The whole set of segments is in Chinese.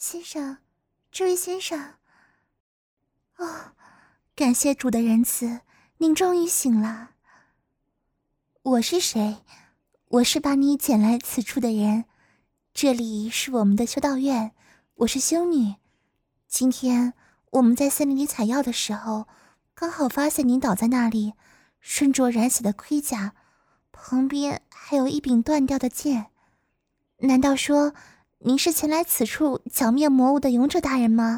先生，这位先生。哦，感谢主的仁慈，您终于醒了。我是谁？我是把你捡来此处的人。这里是我们的修道院，我是修女。今天我们在森林里采药的时候，刚好发现您倒在那里，身着染血的盔甲，旁边还有一柄断掉的剑。难道说您是前来此处剿灭魔物的勇者大人吗？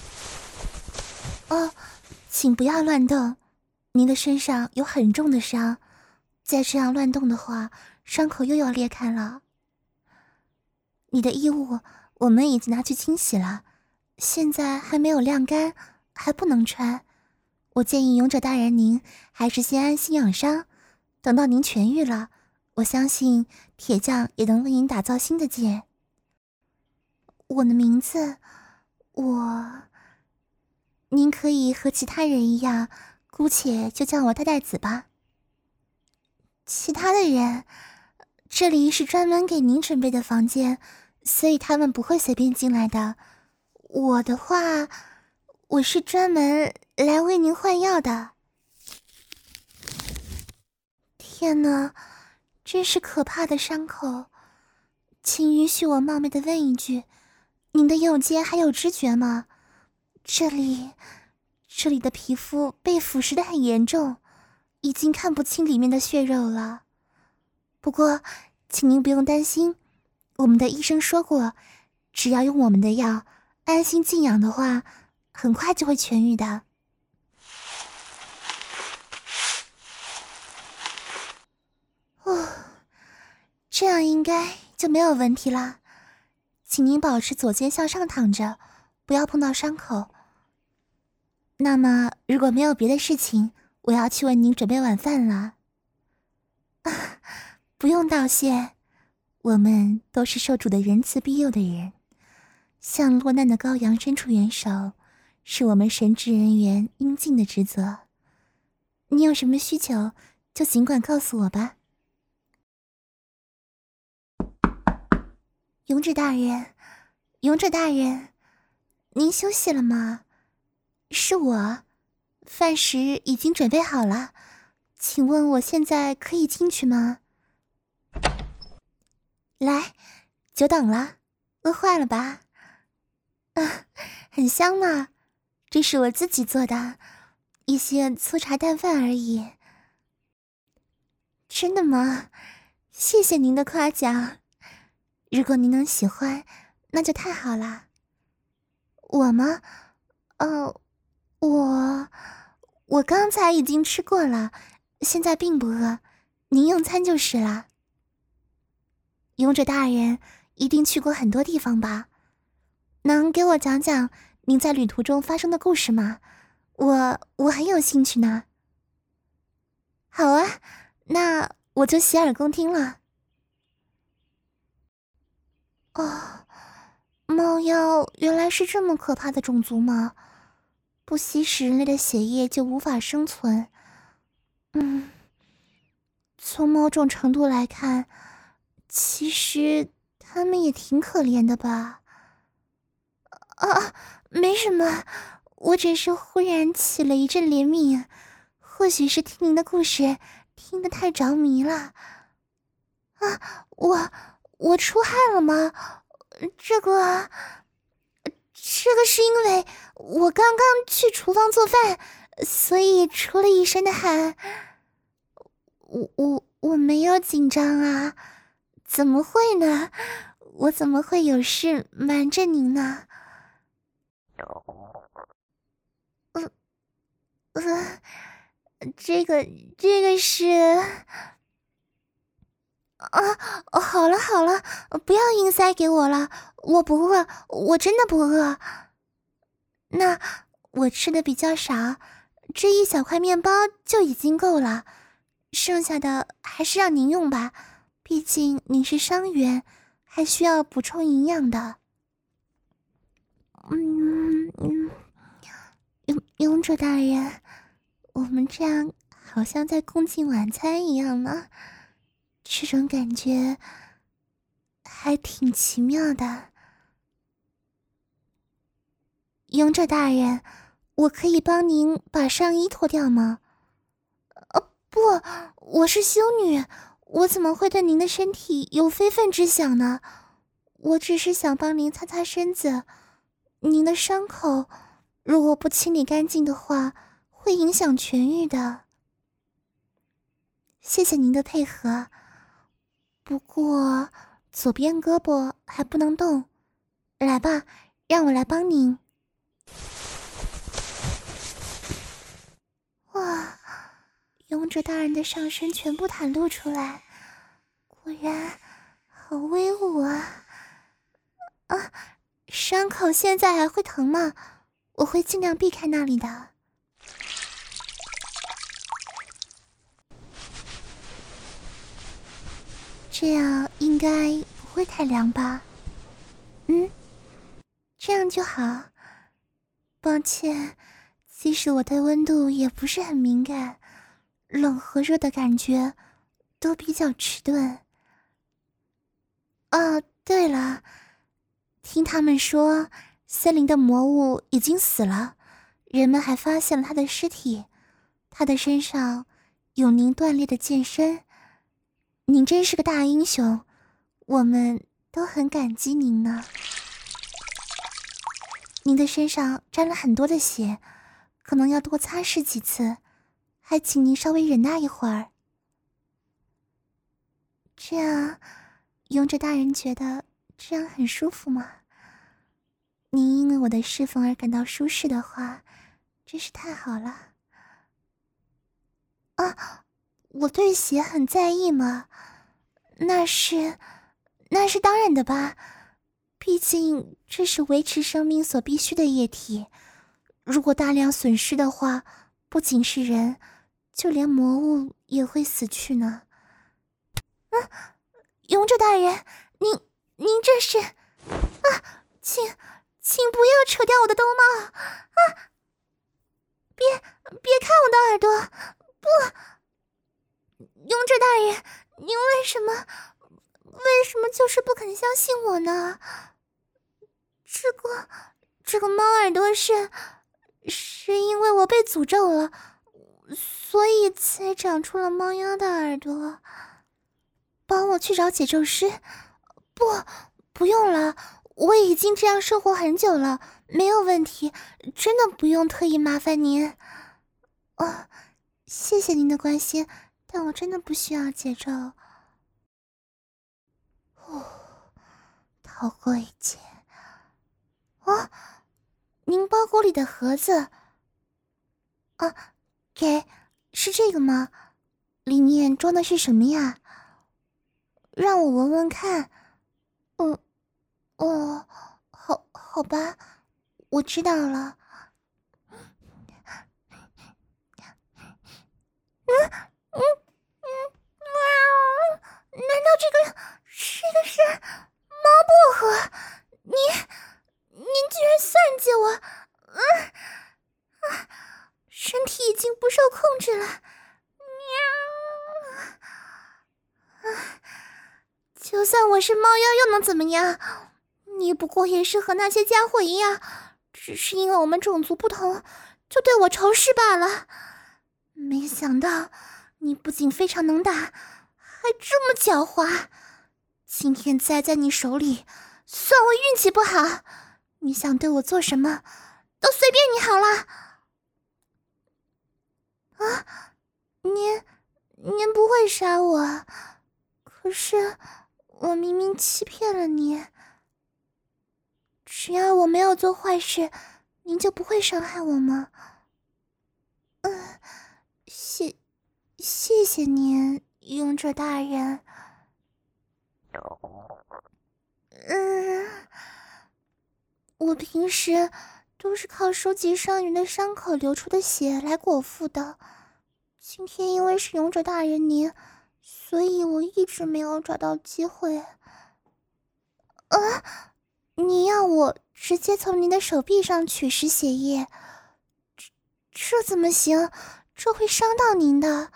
哦，请不要乱动，您的身上有很重的伤，再这样乱动的话，伤口又要裂开了。你的衣物我们已经拿去清洗了，现在还没有晾干，还不能穿。我建议勇者大人您还是先安心养伤，等到您痊愈了，我相信铁匠也能为您打造新的剑。我的名字，您可以和其他人一样，姑且就叫我太子吧。其他的人，这里是专门给您准备的房间，所以他们不会随便进来的。我的话，我是专门来为您换药的。天哪，真是可怕的伤口！请允许我冒昧的问一句，您的右肩还有知觉吗？这里的皮肤被腐蚀得很严重，已经看不清里面的血肉了。不过，请您不用担心，我们的医生说过，只要用我们的药，安心静养的话，很快就会痊愈的。哦，这样应该就没有问题了。请您保持左肩向上躺着，不要碰到伤口。那么，如果没有别的事情，我要去为您准备晚饭了。不用道谢，我们都是受主的仁慈庇佑的人。向落难的羔羊伸出援手，是我们神职人员应尽的职责。你有什么需求，就尽管告诉我吧。勇者大人，勇者大人，您休息了吗？是我，饭食已经准备好了，请问我现在可以进去吗？来，久等了，饿坏了吧？很香嘛，这是我自己做的，一些粗茶淡饭而已。真的吗？谢谢您的夸奖。如果您能喜欢，那就太好了。我吗？我刚才已经吃过了，现在并不饿，您用餐就是了。勇者大人一定去过很多地方吧？能给我讲讲您在旅途中发生的故事吗？我很有兴趣呢。好啊，那我就洗耳恭听了。哦，猫妖原来是这么可怕的种族吗？不吸食人类的血液就无法生存。从某种程度来看，其实他们也挺可怜的吧。没什么，我只是忽然起了一阵怜悯，或许是听您的故事听得太着迷了。我出汗了吗？这个是因为我刚刚去厨房做饭，所以出了一身的汗。我没有紧张啊，怎么会呢？我怎么会有事瞒着您呢？呃，这个是好了好了，不要硬塞给我了，我不饿，我真的不饿。那我吃的比较少，这一小块面包就已经够了，剩下的还是让您用吧，毕竟您是伤员，还需要补充营养的。勇者大人，我们这样好像在共进晚餐一样呢，这种感觉还挺奇妙的。 勇者大人，我可以帮您把上衣脱掉吗？不，我是修女，我怎么会对您的身体有非分之想呢？我只是想帮您擦擦身子，您的伤口如果不清理干净的话，会影响痊愈的。谢谢您的配合，不过左边胳膊还不能动，来吧，让我来帮您。哇，勇者大人的上身全部袒露出来，果然好威武啊！啊，伤口现在还会疼吗？我会尽量避开那里的。这样应该不会太凉吧？这样就好。抱歉，其实我对温度也不是很敏感，冷和热的感觉都比较迟钝。哦，对了，听他们说森林的魔物已经死了，人们还发现了他的尸体，他的身上有您断裂的剑身。您真是个大英雄，我们都很感激您呢。您的身上沾了很多的血，可能要多擦拭几次，还请您稍微忍耐一会儿。这样，勇者大人觉得这样很舒服吗？您因为我的侍奉而感到舒适的话，真是太好了。啊，我对血很在意吗？那是当然的吧。毕竟这是维持生命所必须的液体，如果大量损失的话，不仅是人，就连魔物也会死去呢。勇者大人，您这是请不要扯掉我的兜帽啊！别看我的耳朵，不，勇者大人，您为什么就是不肯相信我呢？这个猫耳朵是因为我被诅咒了，所以才长出了猫妖的耳朵。帮我去找解咒师？不用了，我已经这样生活很久了，没有问题，真的不用特意麻烦您。哦，谢谢您的关心，但我真的不需要解咒。逃过一劫。哦，您包裹里的盒子啊，是这个吗？里面装的是什么呀？让我闻闻看。好吧，我知道了。难道这个是猫薄荷？您居然算计我！身体已经不受控制了。就算我是猫妖又能怎么样？你不过也是和那些家伙一样，只是因为我们种族不同，就对我仇视罢了。没想到你不仅非常能打，还这么狡猾。今天栽在你手里，算我运气不好。你想对我做什么，都随便你好了。啊，您不会杀我，可是我明明欺骗了你。只要我没有做坏事，您就不会伤害我吗？谢谢您，勇者大人。我平时都是靠收集伤员的伤口流出的血来果腹的。今天因为是勇者大人您，所以我一直没有找到机会。你要我直接从您的手臂上取食血液，这怎么行？这会伤到您的。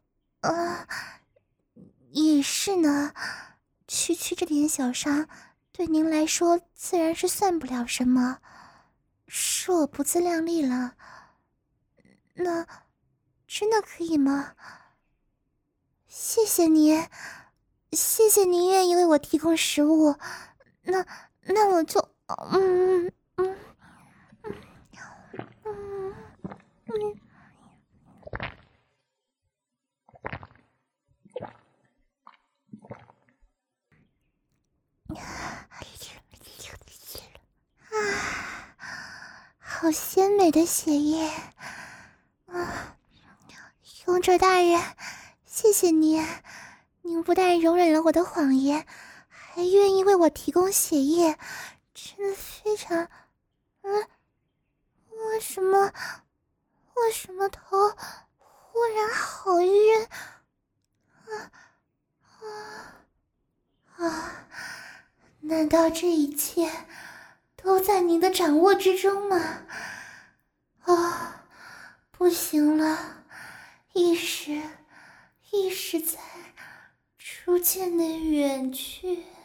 也是呢，区区这点小伤， 对您来说自然是算不了什么，是我不自量力了。那真的可以吗？谢谢您，谢谢您愿意为我提供食物。那我就嗯嗯嗯嗯。好鲜美的血液啊！勇者大人，谢谢您，您不但容忍了我的谎言，还愿意为我提供血液，真的非常……为什么？为什么头忽然好晕？难道这一切都在您的掌握之中吗？不行了，意识在逐渐的远去。